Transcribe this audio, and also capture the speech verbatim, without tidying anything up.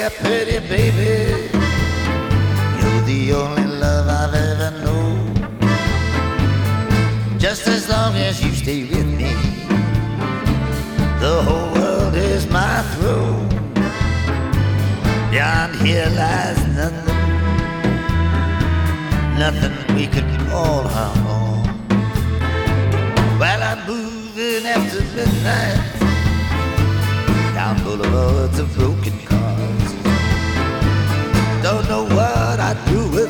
a pretty baby. You're the only love I've ever known. Just as long as you stay with me, the whole world is my throne. Beyond here lies nothing, nothing we could call home. While I'm moving after midnight down boulevards of broken cars, don't know what I'd do with